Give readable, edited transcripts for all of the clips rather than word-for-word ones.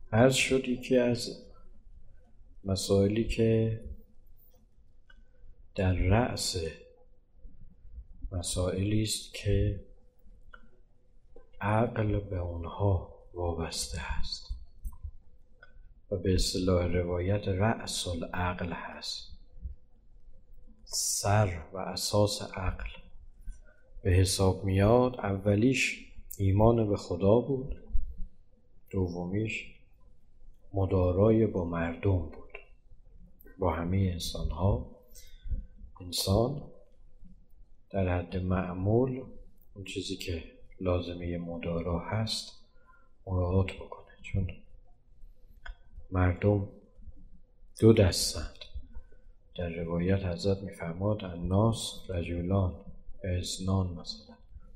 عرض شد یکی از مسائلی که در رأس مسائلی است که عقل به اونها وابسته است و به اصطلاح روایت رأس العقل هست، سر و اساس عقل به حساب میاد. اولیش ایمان به خدا بود، دومیش مدارای با مردم بود، با همه انسان‌ها. انسان در حد معمول اون چیزی که لازمه مدارا هست مراعات بکنه، چون مردم دو دستند. در روایت حضرت میفرماد الناس رجلان اثنان، مثلا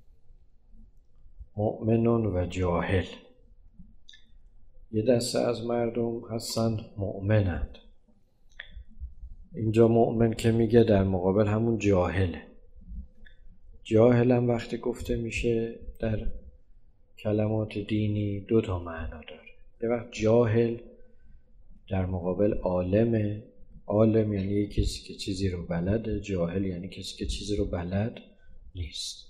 مؤمن و جاهل. یه دسته از مردم هستن مؤمنند. اینجا مؤمن که میگه در مقابل همون جاهله. جاهل هم وقتی گفته میشه در کلمات دینی دو تا معنا داره. یه وقت جاهل در مقابل عالمه. عالم یعنی کسی که چیزی رو بلده، جاهل یعنی کسی که چیزی رو بلد نیست.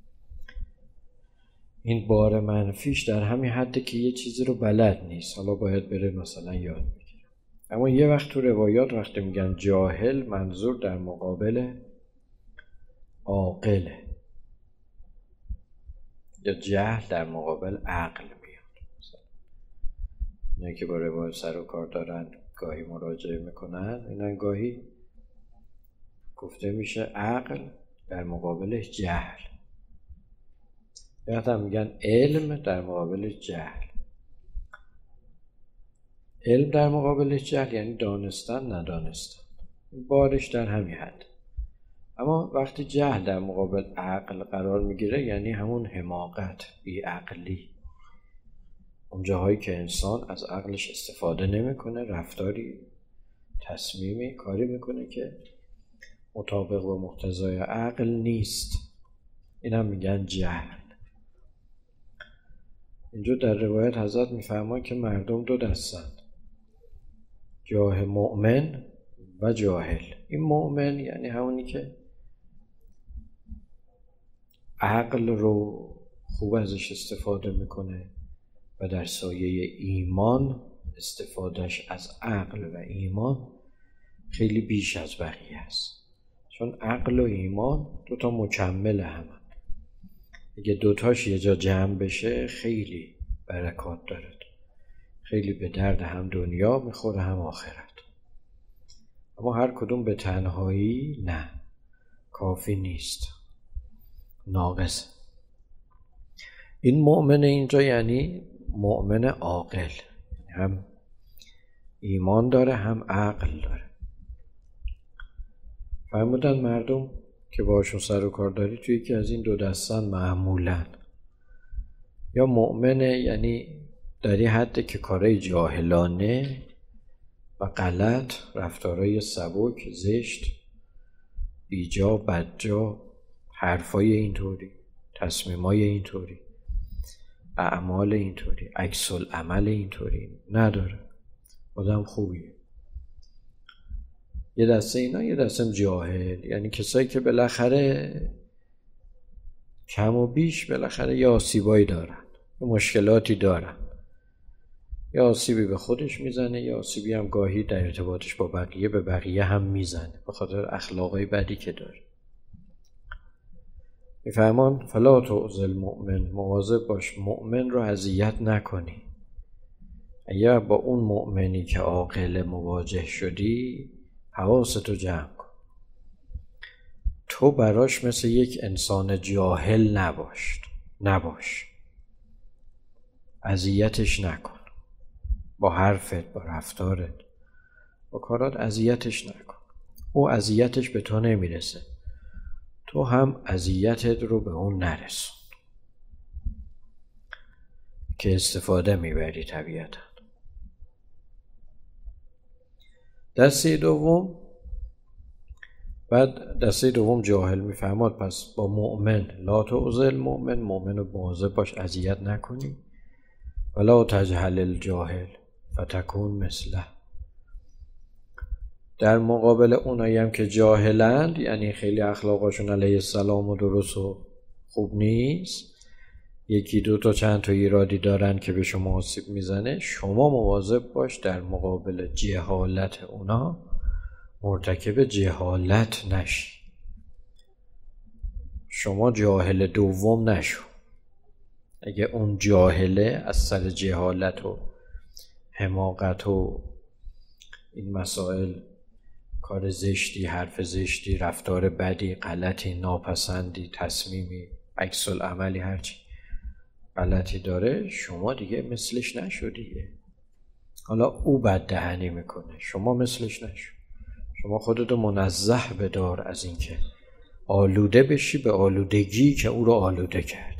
این بار منفیش در همین حده که یه چیزی رو بلد نیست، حالا باید بره مثلا یاد بگیره. اما یه وقت تو روایات وقتی میگن جاهل، منظور در مقابل عاقله، یا جهل در مقابل عقل میاد. اینه که با روایت سر و کار دارن گاهی مراجعه میکنن، اینا گاهی گفته میشه عقل در مقابل جهل، یا هم میگن علم در مقابل جهل. علم در مقابل جهل یعنی دانستن ندانستن، بارش در همین حد. اما وقتی جهل در مقابل عقل قرار میگیره یعنی همون حماقت، بیعقلی، اون جاهایی که انسان از عقلش استفاده نمیکنه، رفتاری، تصمیمی، کاری میکنه که مطابق با مقتضای عقل نیست، این هم میگن جهل. اینجا در روایت حضرت میفرمان که مردم دو دستند، جاه مؤمن و جاهل. این مؤمن یعنی همونی که عقل رو خوب ازش استفاده میکنه و در سایه ایمان استفادهش از عقل و ایمان خیلی بیش از بقیه است، چون عقل و ایمان دوتا مکمل همن. اگه دوتاش یه جا جمع بشه خیلی برکات داره، خیلی به درد هم دنیا میخوره هم آخرت. اما هر کدوم به تنهایی نه، کافی نیست، ناقص. این مؤمن اینجا یعنی مؤمن عاقل، هم ایمان داره هم عقل داره. فرمودن مردم که باشون سر و کار داری توی یکی از این دو دستن معمولاً یا مؤمنه، یعنی در این حده که کارهای جاهلانه و غلط، رفتارهای سبک، زشت، بیجا، بدجا، حرفای اینطوری، تصمیمای اینطوری، اعمال اینطوری، عکس العمل اینطوری نداره. آدم خوبیه. یه دسته اینا، یه دسته جاهل، یعنی کسایی که بالاخره کم و بیش بالاخره یه آسیبایی دارن، یه مشکلاتی دارن، یه آسیبی به خودش میزنه، یه آسیبی هم گاهی در ارتباطش با بقیه به بقیه هم میزنه به خاطر اخلاقای بدی که داره. میفرمان فلا تعذ المؤمن، مواظب باش مؤمن رو اذیت نکنی. اگر با اون مؤمنی که عاقل مواجه شدی حواستو جمع کن، تو براش مثل یک انسان جاهل نباش، اذیتش نکن، با حرفت، با رفتارت، با کارات اذیتش نکن. او اذیتش به تو نمیرسه، تو هم اذیتت رو به اون نرسون که استفاده میبری طبیعتا. دسته دوم جاهل میفهمد. پس با مؤمن لا تعذ المؤمن، مؤمن رو مواظب باش اذیت نکنی، ولا تجهل الجاهل، فتکون مثله. در مقابل اونایی هم که جاهلند، یعنی خیلی اخلاقاشون علیه السلام و درست و خوب نیست، یکی دو تا چند تا ایرادی دارن که به شما آسیب میزنه، شما مواظب باش در مقابل جهالت اونا مرتکب جهالت نشی. شما جاهل دوم نشو. اگه اون جاهله از سر جهالت و حماقت و این مسائل، کار زشتی، حرف زشتی، رفتار بدی، غلطی، ناپسندی، تصمیمی، عکس العملی، هرچی غلطی داره، شما دیگه مثلش نشو دیگه. حالا او بد دهنی میکنه، شما مثلش نشو. شما خودتو منزه بدار از اینکه آلوده بشی به آلودگی که او رو آلوده کرد.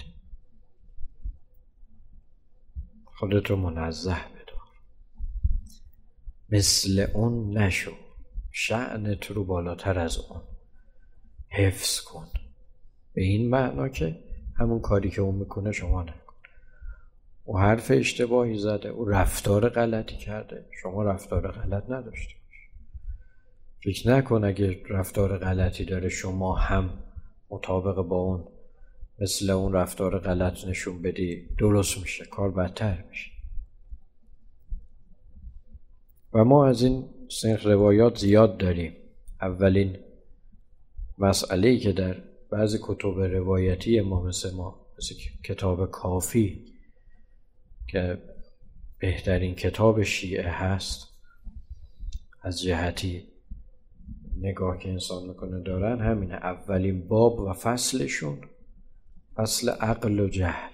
خودتو منزه بدار، مثل اون نشو، شأنت رو بالاتر از اون حفظ کن. به این معنا که همون کاری که اون میکنه شما نکن. او حرف اشتباهی زده، او رفتار غلطی کرده، شما رفتار غلط نداشته باش. فکر نکن اگه رفتار غلطی داره شما هم مطابق با اون مثل اون رفتار غلط نشون بدی درست میشه، کار بدتر میشه. و ما از این سنخ روایات زیاد داریم. اولین مسئله‌ای که در بعضی کتب روایتی مثل کتاب کافی که بهترین کتاب شیعه هست از جهتی نگاه که انسان میکنه دارن، همینه. اولین باب و فصلشون فصل عقل و جهل.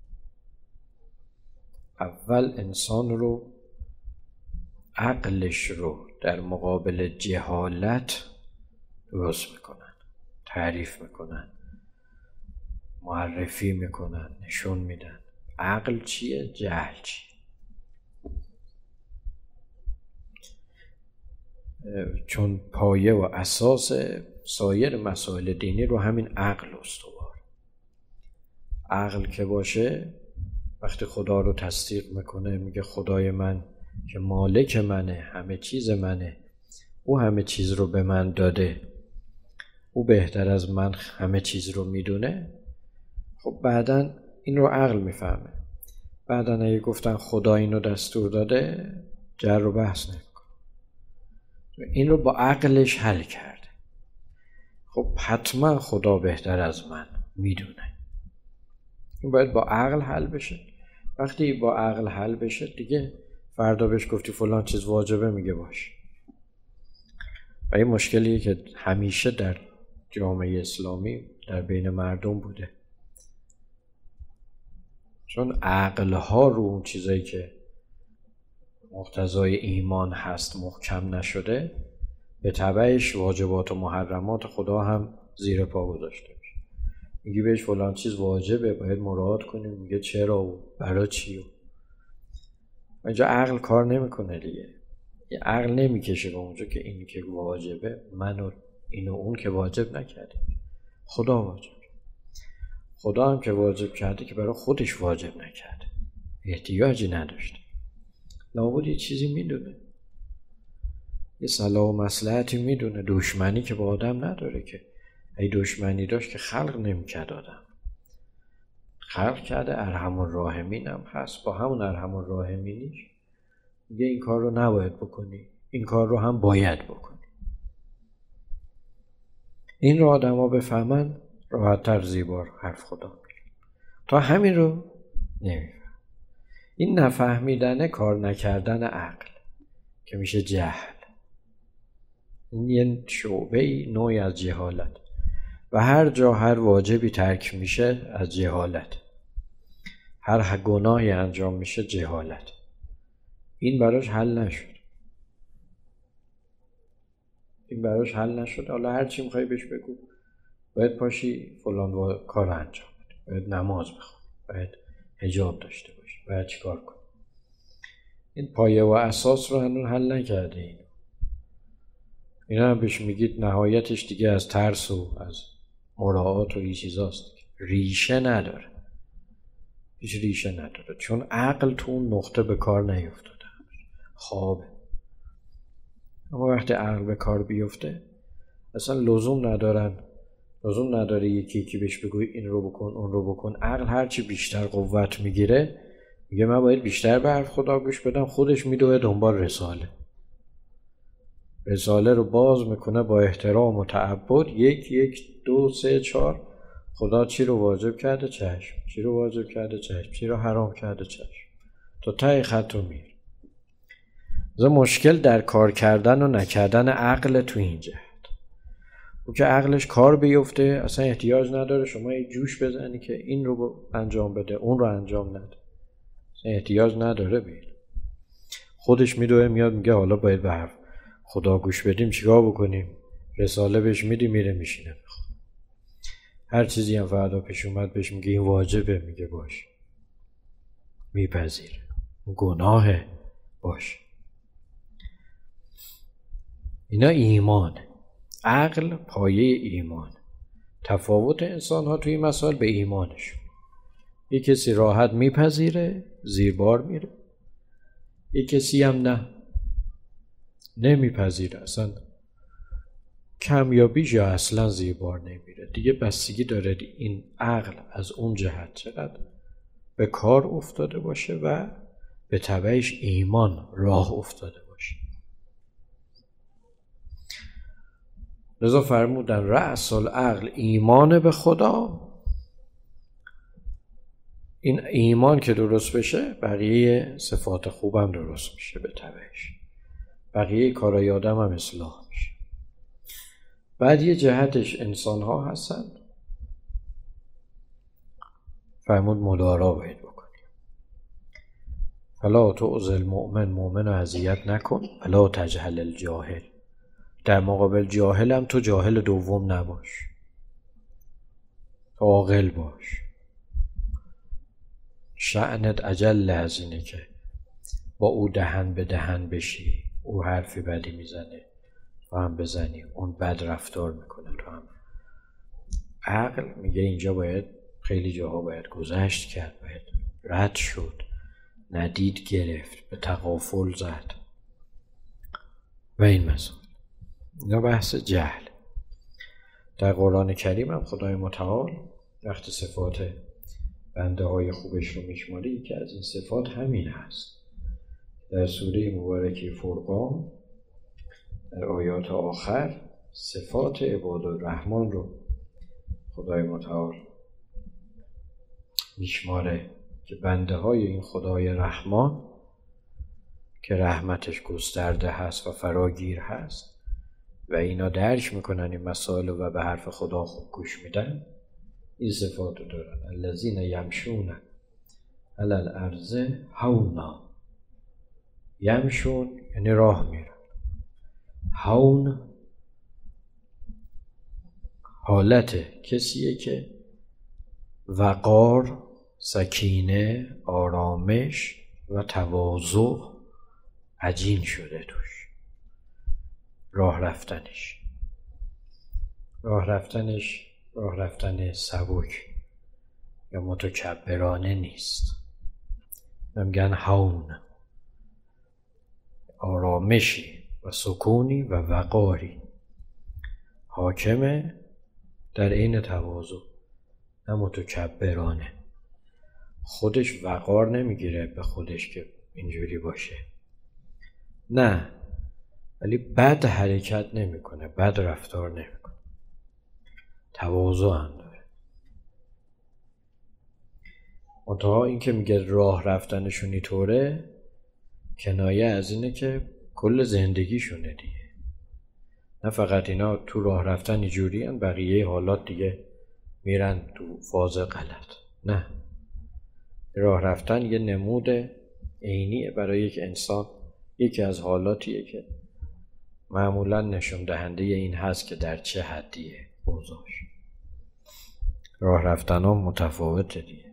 اول انسان رو، عقلش رو در مقابل جهالت درست میکنن، تعریف میکنن، معرفی میکنن، نشون میدن عقل چیه، جهل چیه. چون پایه و اساس سایر مسائل دینی رو همین عقل استوار. عقل که باشه، وقتی خدا رو تصدیق میکنه، میگه خدای من که مالک منه، همه چیز منه، او همه چیز رو به من داده، او بهتر از من همه چیز رو میدونه، خب بعدن این رو عقل میفهمه. بعدن اگه گفتن خدا اینو دستور داده، جر و بحث نمیکنه، این رو با عقلش حل کرده. خب حتما خدا بهتر از من میدونه، این باید با عقل حل بشه. وقتی با عقل حل بشه دیگه فردا بهش گفتی فلان چیز واجبه، میگه باشه. و این مشکلیه که همیشه در جامعه اسلامی در بین مردم بوده، چون عقلها رو اون چیزایی که مقتضای ایمان هست محکم نشده، به تبعش واجبات و محرمات خدا هم زیر پا گذاشته میشه. میگی بهش فلان چیز واجبه، باید مراعات کنیم، میگه چرا و برای چی و اینجا عقل کار نمیکنه دیگه. عقل نمیکشه به اونجا که این که واجبه، من و این و اون که واجب نکرده، خدا واجب. خدا هم که واجب کرده که برای خودش واجب نکرده، احتیاجی نداشته، لابد یه چیزی میدونه، یه صلاح و مصلحتی میدونه. دشمنی که با آدم نداره که، ای دشمنی داشت که خلق نمیکرد آدم، خلق کرده، ارحم الراحمین هم هست، با همون ارحم الراحمینیش میگه این کار رو نباید بکنی، این کار رو هم باید بکنی. این رو آدم ها بفهمن راحت تر زیبار حرف خدا میگه. تا همین رو نمیفهم. این نفهمیدن، کار نکردن عقل که میشه جهل. این یه شعبه نوعی از جهالت و هر جا هر واجبی ترک میشه از جهالت، هر گناهی انجام میشه جهالت. این براش حل نشد، این براش حل نشد. حالا هر چی میخوای بهش بگو، باید پاشی فلان کار انجام بده، باید نماز بخونی، باید حجاب داشته باشی، باید چیکار کنی. این پایه و اساس رو هنوز حل نکرده. اینا هم بهش میگید نهایتش دیگه از ترس و از مراعات و این چیزاست، ریشه نداره، هیچ ریشه نداره، چون عقل تو اون نقطه به کار نیفتاده. خوابه. اما وقتی عقل به کار بیفته اصلا لزوم نداره یکی بهش بگوی این رو بکن اون رو بکن. عقل هرچی بیشتر قوت میگیره میگه من باید بیشتر به حرف خدا گوش بدم، خودش میدوه دنبال رساله رو باز میکنه با احترام و تعبد، 1 2 3 4 خدا چی رو واجب کرده چشم، چی رو واجب کرده چشم، چی رو حرام کرده چشم، تا ته خط رو میره. مشکل در کار کردن و نکردن عقل تو این جهت. او که عقلش کار بیفته اصلا احتیاج نداره شما یه جوش بزنی که این رو انجام بده اون رو انجام نده، اصلا احتیاج نداره بید. خودش میدوه میاد میگه حالا باید به حرف خدا گوش بدیم، چیکار بکنیم؟ رساله بهش میدی میره میشینه میخواد. هر چیزی هم فردا پیش اومد بهش میگه این واجبه، میگه باش، میپذیره. گناهه، باش. اینا ایمانه. عقل پایه ایمان. تفاوت انسان ها توی مسائل به ایمانشون. یک کسی راحت میپذیره، زیربار میره. یک کسی هم نه، نمیپذیره، اصلا کمیابیش یا اصلا زیربار نمیره. دیگه بستگی داره این عقل از اون جهت چقدر به کار افتاده باشه و به تبعش ایمان راه افتاده باشه. لذا فرمودن رأس العقل ایمان به خدا. این ایمان که درست بشه بقیه صفات خوبم درست میشه به تبعش، بقیه کارای آدم هم اصلاح میشه. بعد یه جهتش انسان ها هستن، فرمود مدارا باید بکنیم. فلا تعذ المؤمن، مؤمن رو اذیت نکن، فلا تجهل الجاهل، در مقابل جاهل هم تو جاهل دوم نباش، عاقل باش. شأنت اجل از اینه که با او دهن به دهن بشی، او حرفی بدی میزنه تو هم بزنی، اون بد رفتار میکنه تو هم. عقل میگه اینجا باید خیلی جاها باید گذشت کرد، باید رد شد، ندید گرفت، به تغافل زد و این مسائل. اینا بحث جهل. در قرآن کریم هم خدای متعال وقتی صفات بنده های خوبش رو میشماره که از این صفات همین هست. در سوره مبارکه فرقان در آیات آخر صفات عباد الرحمن رو خدای متعال میشماره که بنده های این خدای رحمان که رحمتش گسترده هست و فراگیر هست و اینا درک میکنن این مسائل و به حرف خدا خوب گوش میدن، این صفات رو دارن. الذین یمشون علی الارض هونا. یمشون یعنی راه میرن. هون حالت کسیه که وقار، سکینه، آرامش و تواضع عجین شده توش. راه رفتن سبک یا متکبرانه نیست. میگن هون، آرامشی و سکونی و وقاری حاکمه در عین تواضع، نه متکبرانه. خودش وقار نمیگیره به خودش که اینجوری باشه، نه، ولی بد حرکت نمیکنه، بد رفتار نمیکنه، تواضع هم داره. منتها این که میگه راه رفتنشون اینطوره کنایه از اینه که کل زندگیشونه دیگه. نه فقط اینا تو راه رفتن اینجوری هن، بقیه حالات دیگه میرن تو فاز غلط. نه، راه رفتن یه نمود عینیه برای یک انسان، یکی از حالاتیه که معمولا نشون دهنده این هست که در چه حدیه اوضاعش. راه رفتن ها متفاوته دیگه.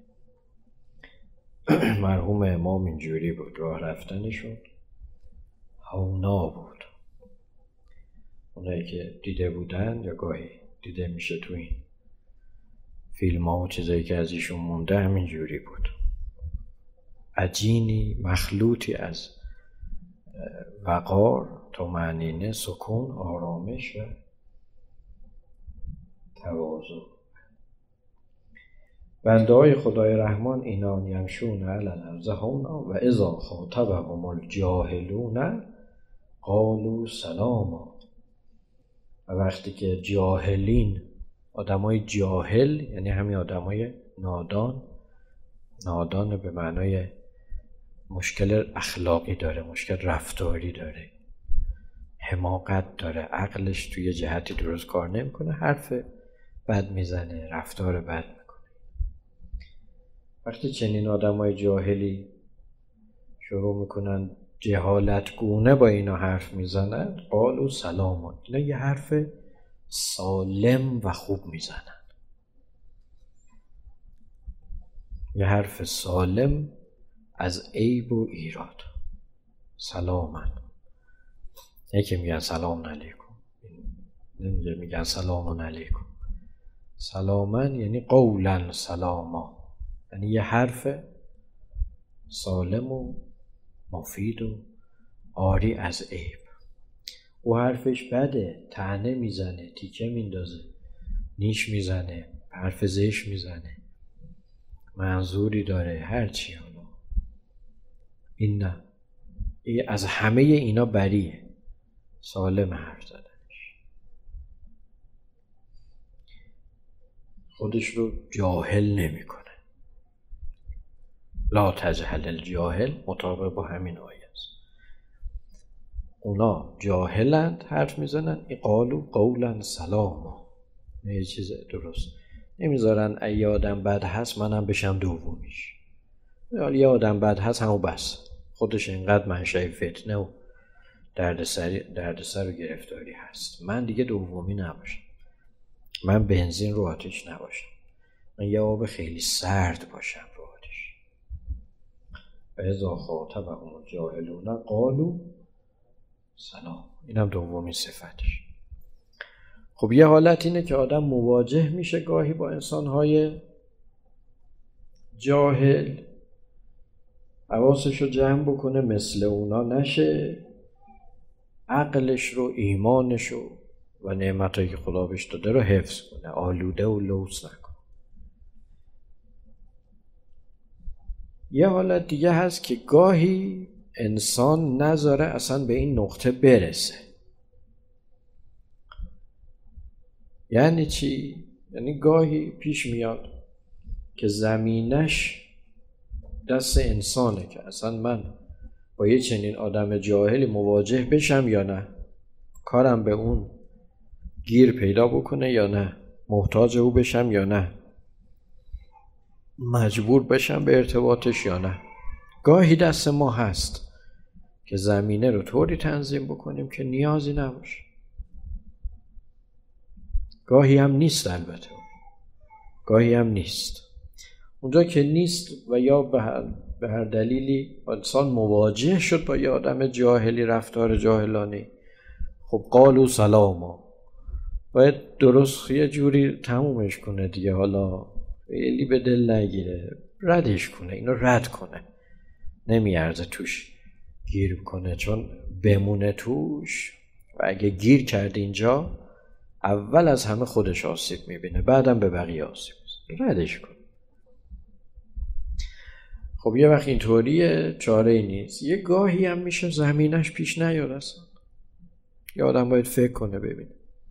مرحوم امام اینجوری بود، راه رفتنشون هونا بود. اونایی که دیده بودن یا گاهی دیده میشه تو این فیلم ها و چیزایی که از ایشون مونده همینجوری بود. عجینی مخلوطی از وقار، طمأنینه، سکون، آرامش و تواضع. بنده های خدای رحمان اینان یمشون علی الارض هونا و اذا خاطبهم الجاهلون قالوا سلاما. و وقتی که جاهلین، آدمای جاهل یعنی همین آدمای نادان، نادان به معنای مشکل اخلاقی داره، مشکل رفتاری داره، حماقت داره، عقلش توی جهتی درست کار نمیکنه، حرف بد میزنه، رفتار بد میکنه. وقتی چنین آدمای جاهلی شروع میکنن جهالتگونه با اینا حرف میزنن، قالوا سلاما، اینا یه حرف سالم و خوب میزنن، یه حرف سالم از عیب و ایراد. سلامن، یکی میگن سلام علیکم، نمیگه میگن سلام علیکم. سلامن یعنی قولا سلاما، یعنی یه حرف سالم و مفید و عاری از عیب. او حرفش بده، طعنه میزنه، تیکه میندازه، نیش میزنه، حرف زشت میزنه، منظوری داره، هرچی. حالا این نه، این از همه اینا بریه، سالم حرف زدنش، خودش رو جاهل نمیکنه. لا تجهل الجاهل مطابق با همین آیه است. اونا جاهلند، حرف میزنن، قالوا قولا سلاما، یه چیز درست نمیذارن. ای آدم بد هست منم بشم دومیش، یه آدم بد هست همو بس، خودش اینقدر منشأ فتنه و دردسر و گرفتاری هست، من دیگه دومی نباشم، من بنزین رو آتش نباشم، من یه آب خیلی سرد باشم رو آتش. و اذا خاطبهم الجاهلون قالوا سلام، اینم دومی صفتش. خب یه حالت اینه که آدم مواجه میشه گاهی با انسانهای جاهل، حواسش رو جمع بکنه مثل اونا نشه، عقلش رو، ایمانش رو و نعمتایی که خدا بهش داده رو حفظ کنه، آلوده و لوث نکنه. یه حالت دیگه هست که گاهی انسان نذاره اصلا به این نقطه برسه. یعنی چی؟ یعنی گاهی پیش میاد که زمینش دست انسانه که اصلا من با یه چنین آدم جاهلی مواجه بشم یا نه، کارم به اون گیر پیدا بکنه یا نه، محتاج او بشم یا نه، مجبور بشم به ارتباطش یا نه. گاهی دست ما هست که زمینه رو طوری تنظیم بکنیم که نیازی نباشه. گاهی هم نیست، البته گاهی هم نیست. اونجا که نیست و یا به هر دلیلی انسان مواجه شد با یه آدم جاهلی، رفتار جاهلانه، خب قالوا سلاما، باید درست یه جوری تمومش کنه دیگه. حالا خیلی به دل نگیره، ردش کنه، اینو رد کنه، نمیارزه توش گیر کنه، چون بمونه توش و اگه گیر کرد اینجا اول از همه خودش آسیب میبینه، بعدم به بقیه آسیب میزنه. ردش کن. خب یه وقت اینطوریه، چاره ای نیست. یه گاهی هم میشه زمینش پیش نیاد اصلا. یه آدم باید فکر کنه ببینه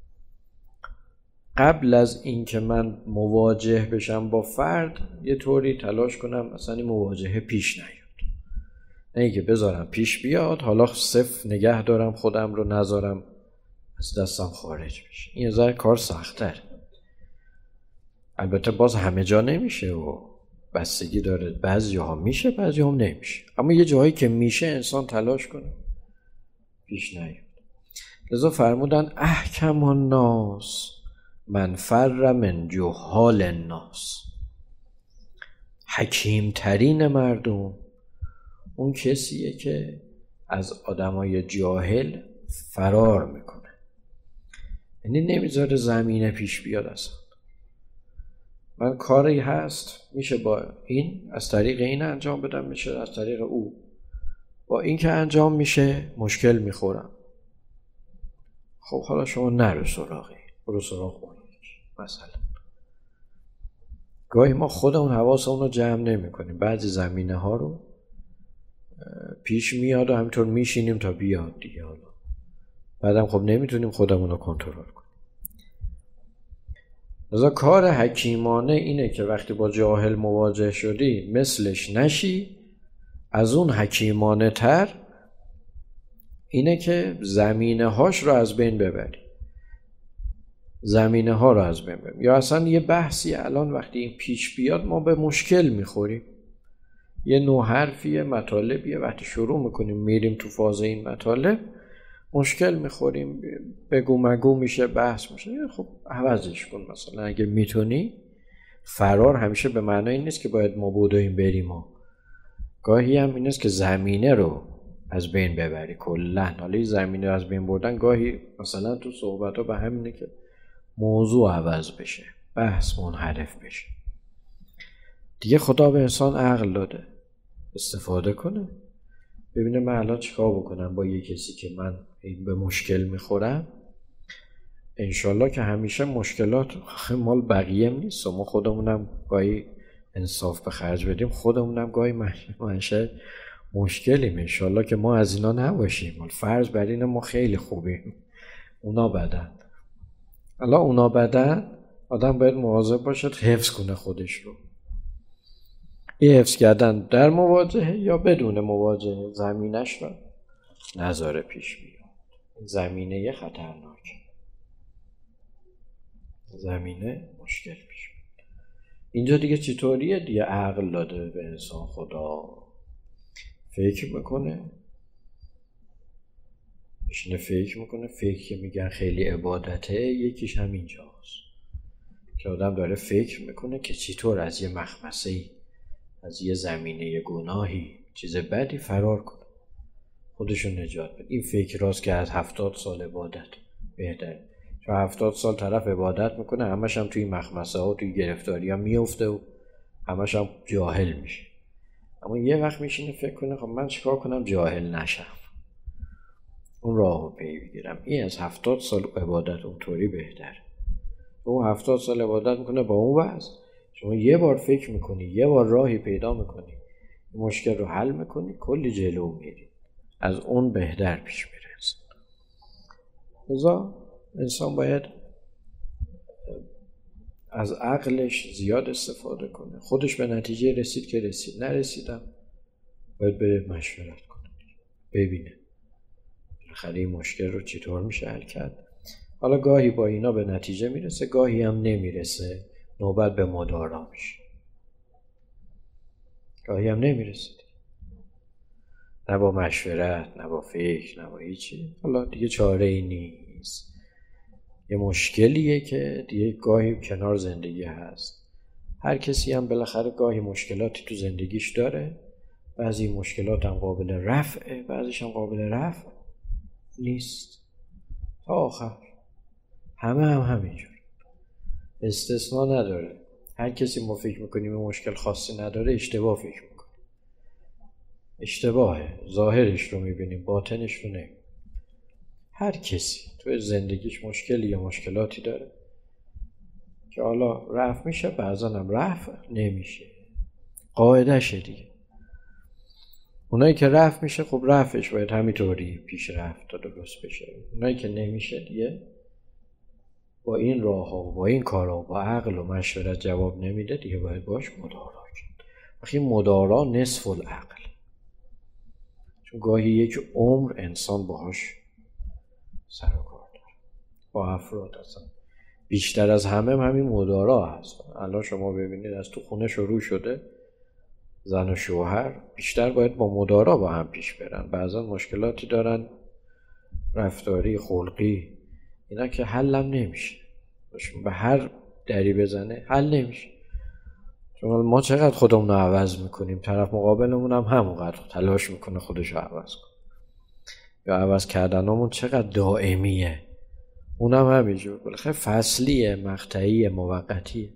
قبل از این که من مواجه بشم با فرد یه طوری تلاش کنم اصلا این مواجهه پیش نیاد، نه اینکه بذارم پیش بیاد حالا صفر نگه دارم خودم رو، نذارم از دستم خارج بشه. این ذره کار سخت‌تر. البته باز همه جا نمیشه و بستگی داره، بعضی ها میشه بعضی ها نمیشه، اما یه جایی که میشه انسان تلاش کنه پیش نیاد. لذا فرمودن احکم الناس من فر من جهال الناس، حکیم ترین مردم اون کسیه که از آدمای جاهل فرار میکنه، یعنی نمیذاره زمینه پیش بیاد اصلا. من کاری هست میشه با این از طریق این انجام بدم، میشه از طریق او با این که انجام میشه مشکل میخورم. خب حالا شما نرو سراغی، برو سراغ اون مثلا. گاهی ما خودمون حواسمون رو جمع نمی کنیم، بعضی زمینه ها رو پیش میاد و همینطور میشینیم تا بیاد دیگه. حالا بعدم خب نمیتونیم خودمون رو کنترل کنیم. لذا کار حکیمانه اینه که وقتی با جاهل مواجه شدی مثلش نشی، از اون حکیمانه تر اینه که زمینه هاش رو از بین ببری، زمینه ها رو از بین ببری. یا اصلا یه بحثی الان وقتی این پیش بیاد ما به مشکل میخوریم، یه نوع حرفیه، مطالبیه، وقتی شروع میکنیم میریم تو فاز این مطالب مشکل میخوریم، بگو مگو میشه، بحث میشه. خب عوضش کن. مثلا اگه میتونی، فرار همیشه به معنای این نیست که باید ما بدویم بریم، گاهی هم این است که زمینه رو از بین ببری کلن. حالا زمینه رو از بین بردن گاهی مثلا تو صحبت ها به همینه که موضوع عوض بشه، بحث منحرف بشه. دیگه خدا به انسان عقل داده، استفاده کنه، ببینه من الان چیکار بکنم با یه کسی که من به مشکل میخورم. انشالله که همیشه مشکلات مال بقیه نیست و ما خودمونم گاهی انصاف به خرج بدیم، خودمونم گاهی منشه مشکلیم. انشالله که ما از اینا نباشیم. فرض بر اینه ما خیلی خوبیم، اونا بدن. حالا اونا بدن، آدم باید مواظب باشه حفظ کنه خودش رو. این حفظ کردن در مواجهه یا بدون مواجهه زمینش رو نذاره پیش بیاد. زمینه خطرناک، زمینه مشکل پیش بیاد. اینجا دیگه چطوریه؟ دیگه عقل داده به انسان خدا، فکر میکنه، بشینه فکر میکنه. فکر که میگن خیلی عبادته، یکیش هم اینجاست که آدم داره فکر میکنه که چطور از یه مخمسه‌ای، از یه زمینه گناهی، چیز بدی فرار کنه، خودشون نجات بده. این فکر راست که از 70 سال عبادت بهتره، چون 70 سال طرف عبادت میکنه همش هم توی مخمسه ها و توی گرفتاری ها میفته و همش هم جاهل میشه. اما یه وقت میشینه فکر کنه خب من چیکار کنم جاهل نشم، اون راهو پی بگیرم. این از 70 سال عبادت اونطوری بهتره. اون 70 سال عبادت میکنه با اون وضع، شما یه بار فکر میکنی، یه بار راهی پیدا میکنی، مشکل رو حل میکنی، کلی جلو میری، از اون بهتر پیش میره. لذا انسان باید از عقلش زیاد استفاده کنه. خودش به نتیجه رسید که رسید، نرسیدم باید بره مشورت کنه، ببینه بالاخره این مشکل رو چطور میشه حل کرد. حالا گاهی با اینا به نتیجه میرسه، گاهی هم نمیرسه، نوبت به مدارا میشه. گاهی هم نمیرسه، نه با مشورت، نه با فکر، نه با هیچی. حالا دیگه چاره ای نیست، یه مشکلیه که دیگه گاهی کنار زندگی هست. هر کسی هم بالاخره گاهی مشکلاتی تو زندگیش داره، بعضی مشکلات هم قابل رفعه، بعضیش هم قابل رفع نیست. تا آخر همه هم همینجور، استثناء نداره. هر کسی ما فکر میکنیم مشکل خاصی نداره، اشتباه فکر میکنیم، اشتباهه. ظاهرش رو میبینیم، باطنش رو نمیبینیم. هر کسی توی زندگیش مشکلی یا مشکلاتی داره که حالا رفع میشه، بعضا هم رفع نمیشه، قاعدشه دیگه. اونایی که رفع میشه خب رفعش باید همینطوری پیش رفت تا درست بشه. اونایی که نمیشه دیگه با این راه ها و با این کار ها و با عقل و مشورت جواب نمیده، دیگه باید باش مدارا کرد. وقتی مدارا نصف العقل، چون گاهی یک عمر انسان باهاش سر و کار داره، با افراد اصلا بیشتر از همه همین مدارا هست. الان شما ببینید از تو خونه شروع شده، زن و شوهر بیشتر باید با مدارا با هم پیش برن. بعضا مشکلاتی دارن رفتاری، خلقی، اینا که حلم نمیشه، به هر دری بزنه حل نمیشه. چون ما چقدر خودمون رو عوض میکنیم، طرف مقابلمون هم همونقدر تلاش میکنه خودش رو عوض کنه، یا عوض کردنمون چقدر دائمیه، اونم همینجور بالاخره فصلیه، مقطعیه، موقتیه.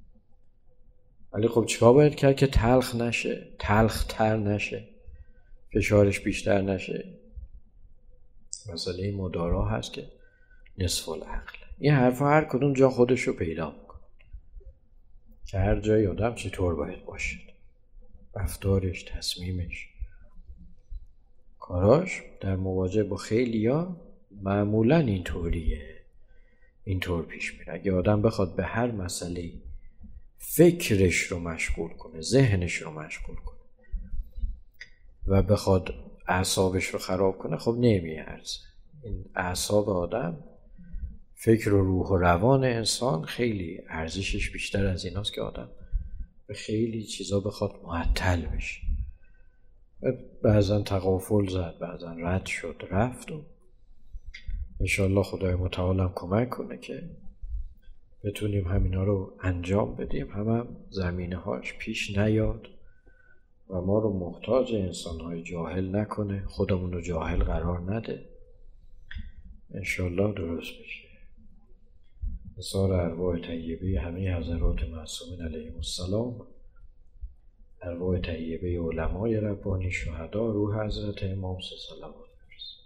ولی خب چیکار باید کرد که تلخ نشه، تلخ تر نشه؟ فشارش بیشتر نشه. مسئله مدارا هست که نصف العقل. این حرفا هر کدوم جا خودش رو پیدا میکنه که هر جای آدم چطور باید باشد، رفتارش، تصمیمش، کاراش در مواجهه با خیلیا معمولا اینطور پیش میره. اگه آدم بخواد به هر مسئله فکرش رو مشغول کنه، ذهنش رو مشغول کنه و بخواد اعصابش رو خراب کنه، خب نمیارزه. این اعصاب آدم، فکر و روح و روان انسان خیلی ارزشش بیشتر از ایناست که آدم به خیلی چیزا بخواد معطل بشه. بعضا تغافل زد، بعضا رد شد، رفت و انشالله خدای متعال هم کمک کنه که بتونیم همینا رو انجام بدیم، هم زمینه هاش پیش نیاد و ما رو محتاج انسان‌های جاهل نکنه، خودمون رو جاهل قرار نده. انشالله درست بشه. نثار ارواح طیبه همه حضرات معصومین علیهم السلام، ارواح طیبه علمای ربانی، شهدا، روح حضرت امام صلوات بفرست.